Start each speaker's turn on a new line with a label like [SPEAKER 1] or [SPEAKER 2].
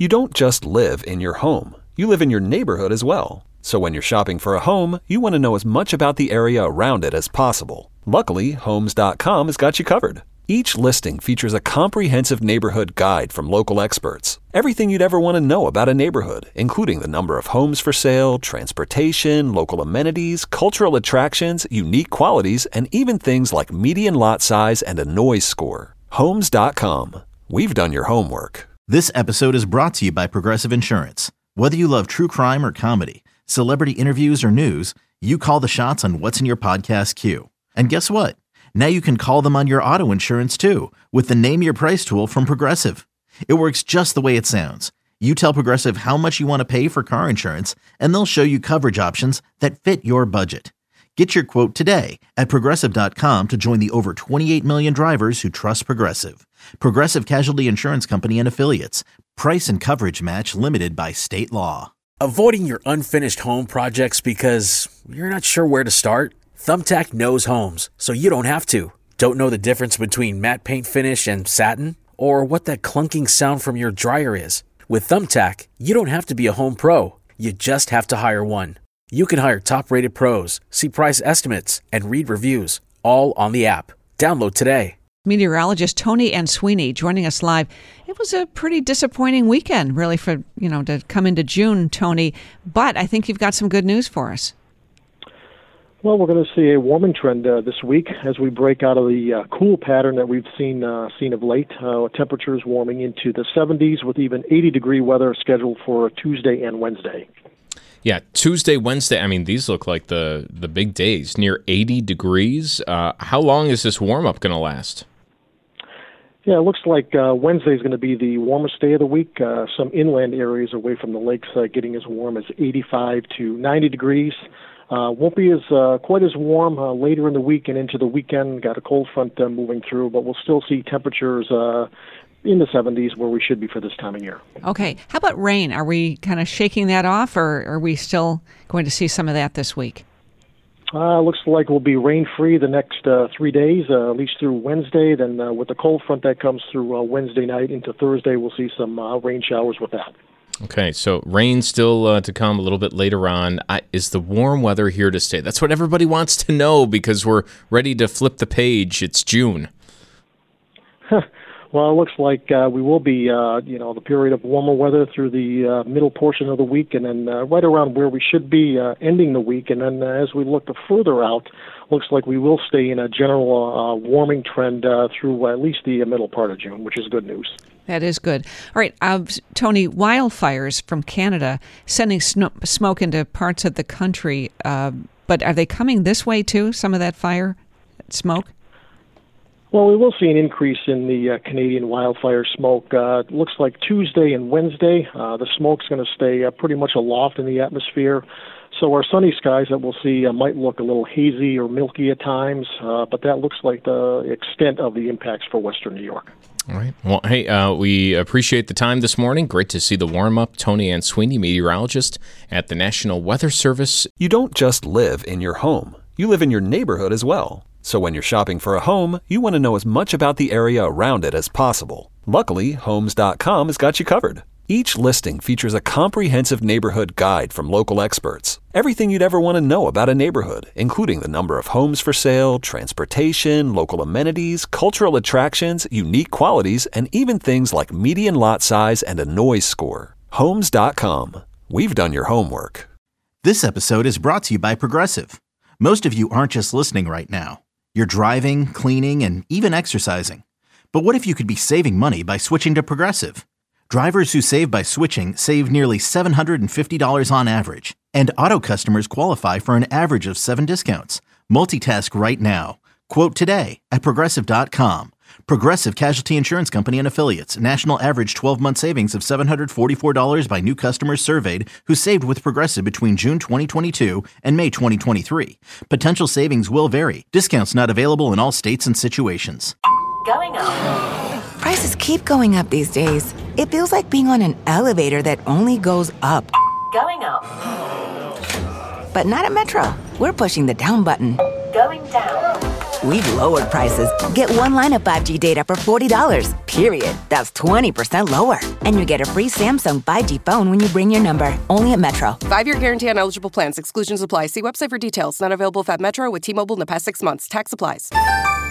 [SPEAKER 1] You don't just live in your home. You live in your neighborhood as well. So when you're shopping for a home, you want to know as much about the area around it as possible. Luckily, Homes.com has got you covered. Each listing features a comprehensive neighborhood guide from local experts. Everything you'd ever want to know about a neighborhood, including the number of homes for sale, transportation, local amenities, cultural attractions, unique qualities, and even things like median lot size and a noise score. Homes.com. We've done your homework.
[SPEAKER 2] This episode is brought to you by Progressive Insurance. Whether you love true crime or comedy, celebrity interviews or news, you call the shots on what's in your podcast queue. And guess what? Now you can call them on your auto insurance too with the Name Your Price tool from Progressive. It works just the way it sounds. You tell Progressive how much you want to pay for car insurance, and they'll show you coverage options that fit your budget. Get your quote today at Progressive.com to join the over 28 million drivers who trust Progressive. Progressive Casualty Insurance Company and Affiliates. Price and coverage match limited by state law.
[SPEAKER 3] Avoiding your unfinished home projects because you're not sure where to start? Thumbtack knows homes, so you don't have to. Don't know the difference between matte paint finish and satin? Or what that clunking sound from your dryer is? With Thumbtack, you don't have to be a home pro. You just have to hire one. You can hire top-rated pros, see price estimates, and read reviews, all on the app. Download today.
[SPEAKER 4] Meteorologist Tony Ann Sweeney joining us live. It was a pretty disappointing weekend, really, for, to come into June, Tony. But I think you've got some good news for us.
[SPEAKER 5] Well, we're going to see a warming trend this week as we break out of the cool pattern that we've seen of late. Temperatures warming into the 70s with even 80-degree weather scheduled for Tuesday and Wednesday.
[SPEAKER 6] Yeah, Tuesday, Wednesday, these look like the big days, near 80 degrees. How long is this warm-up going to last?
[SPEAKER 5] Yeah, it looks like Wednesday is going to be the warmest day of the week. Some inland areas away from the lakes getting as warm as 85 to 90 degrees. Won't be quite as warm later in the week and into the weekend. Got a cold front moving through, but we'll still see temperatures in the 70s where we should be for this time of year.
[SPEAKER 4] Okay. How about rain? Are we kind of shaking that off, or are we still going to see some of that this week?
[SPEAKER 5] Looks like we'll be rain-free the next 3 days, at least through Wednesday. Then with the cold front that comes through Wednesday night into Thursday, we'll see some rain showers with that.
[SPEAKER 6] Okay, so rain still to come a little bit later on. Is the warm weather here to stay? That's what everybody wants to know because we're ready to flip the page. It's June.
[SPEAKER 5] Well, it looks like we will be, the period of warmer weather through the middle portion of the week, and then right around where we should be ending the week. And then as we look further out, looks like we will stay in a general warming trend through at least the middle part of June, which is good news.
[SPEAKER 4] That is good. All right, Tony, wildfires from Canada sending smoke into parts of the country, but are they coming this way too, some of that fire, smoke?
[SPEAKER 5] Well, we will see an increase in the Canadian wildfire smoke. It looks like Tuesday and Wednesday, the smoke's going to stay pretty much aloft in the atmosphere. So our sunny skies that we'll see might look a little hazy or milky at times, but that looks like the extent of the impacts for western New York.
[SPEAKER 6] All right. Well, hey, we appreciate the time this morning. Great to see the warm-up. Tony Ann Sweeney, meteorologist at the National Weather Service.
[SPEAKER 1] You don't just live in your home. You live in your neighborhood as well. So when you're shopping for a home, you want to know as much about the area around it as possible. Luckily, Homes.com has got you covered. Each listing features a comprehensive neighborhood guide from local experts. Everything you'd ever want to know about a neighborhood, including the number of homes for sale, transportation, local amenities, cultural attractions, unique qualities, and even things like median lot size and a noise score. Homes.com. We've done your homework.
[SPEAKER 2] This episode is brought to you by Progressive. Most of you aren't just listening right now. You're driving, cleaning, and even exercising. But what if you could be saving money by switching to Progressive? Drivers who save by switching save nearly $750 on average. And auto customers qualify for an average of 7 discounts. Multitask right now. Quote today at Progressive.com. Progressive Casualty Insurance Company and Affiliates. National average 12-month savings of $744 by new customers surveyed who saved with Progressive between June 2022 and May 2023. Potential savings will vary. Discounts not available in all states and situations.
[SPEAKER 7] Going up. Prices keep going up these days. It feels like being on an elevator that only goes up. Going up. But not at Metro. We're pushing the down button. Going down. We've lowered prices. Get one line of 5G data for $40, period. That's 20% lower. And you get a free Samsung 5G phone when you bring your number. Only at Metro.
[SPEAKER 8] 5-year guarantee on eligible plans. Exclusions apply. See website for details. Not available if at Metro with T-Mobile in the past 6 months. Tax applies.